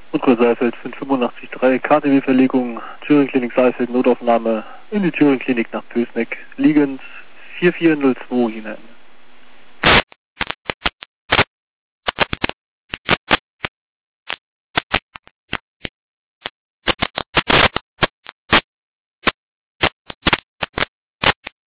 Rückkurs Saalfeld 585-3, KTW-Verlegung, Thüringen-Klinik Saalfeld, Notaufnahme in die Thüringen-Klinik nach Pößneck, liegend 4402 hinein.